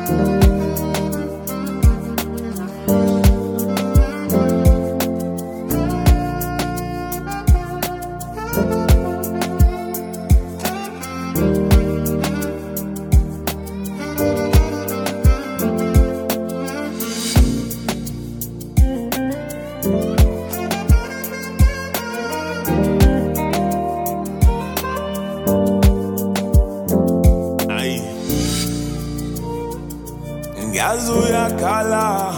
Yazu yakala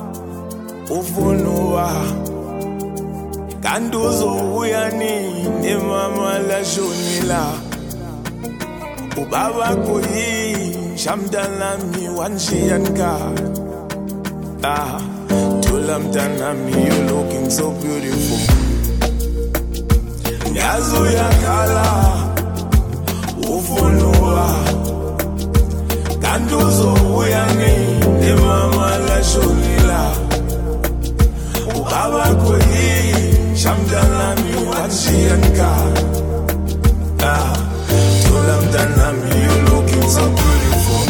ufunua kanduzo uyani ne mama la shonila ubaba koyi shamdala mi wanshiyanka tulam tanami, you looking so beautiful. Yazu yakala ufunua kanduzo uyani ne mama la shonila ubaba koyi shamdala mi wanshiyanka tulam tanami, you looking so beautiful.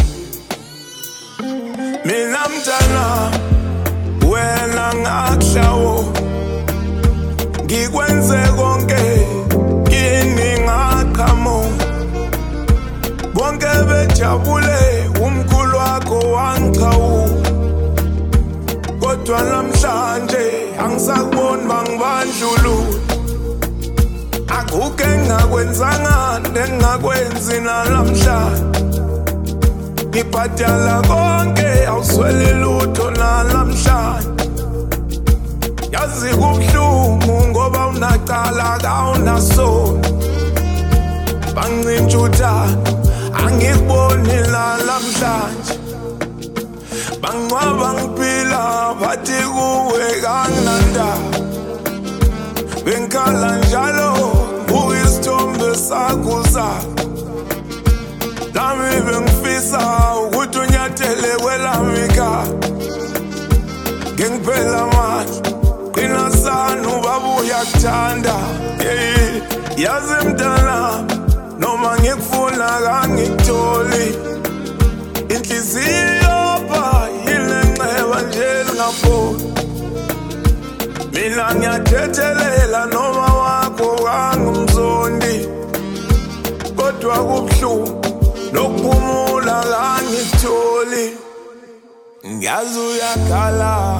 Mina mtana wena ngakushawo ngikwenze konke kini ngaqhamo bonke bejabule umkhulu wakho wangichawu kodwa namhlanje angisakuboni bangibandlulu akuke ngakwenzanga nengakwenzi namhlanje ngibhadala konke awuswele lutho namhlanje yazi kubuhlungu ngoba unaqala kawunaso bangintshuta angikuboni namhlanje bangcwaba ngiphila bathi kuwe kanginanda bengikhala njalo kuyisithombe sakho lami bengifisa ukuthi unyathele kwelami ekhaya ngiphela manje qina sana ubaba uyakuthanda yazi mntana noma ngikufuna kangikutholi inhliziyo pha ilenxeba nje lingapholi mina ngiyathethelela noma wakho kangumzondi kodwa kubuhlungu nokuphumula kangikutholi ngiyazi uyakhala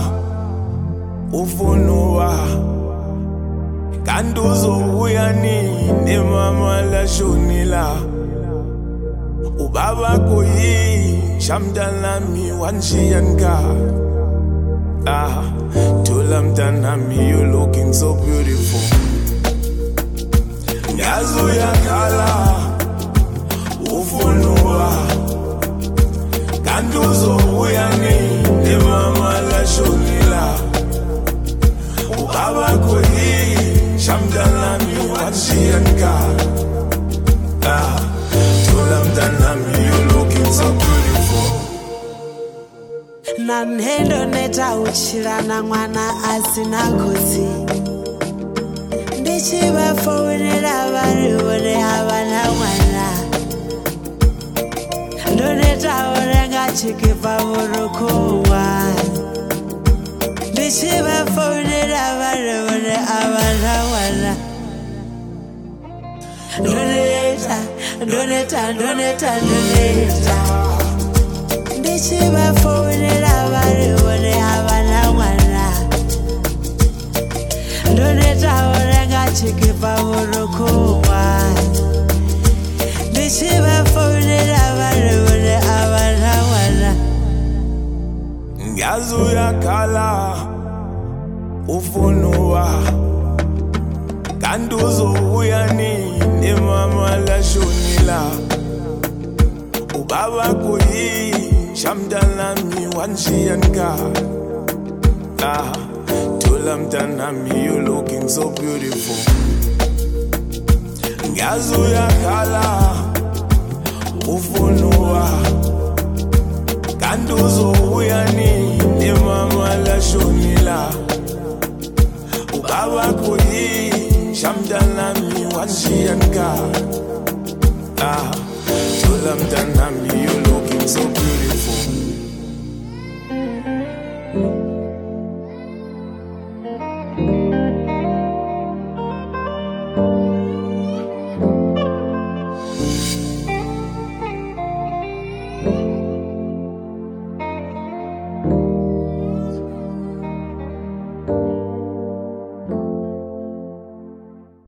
ufunua kanti uzobuya nini mama la shonila ubaba koyi shamdalami wanshiyanka tulam tanami, you looking so beautiful. Ngiyazi uyakhala ufunua kanti uzobuya nini mama la shonila ubaba koyi shamdalami wanshiyanka tulam tanami, you looking so beautiful. Nanhendo neta uchirana mwana asina kosi ndichiva fonera vari vone havana mwana ndoneta orenga chikipa murukuwa ndichiva fonera vari vone havana mwana ndoneta ndichiva fonera vari vone havana mwana ndoneta orenga chikipa murukuwa ndichiva fonera vari vone havana mwana ngiyazi uyakhala ufunua kanti uzobuya nini mama la shonila ubaba koyi shamdalami wanshiyanka tulam tanami, you looking so beautiful. Ngiyazi uyakhala ufunua kanti uzobuya nini mama la shonila ubaba koyi shamdalami wanshiyanka tulam tanami, you looking so beautiful.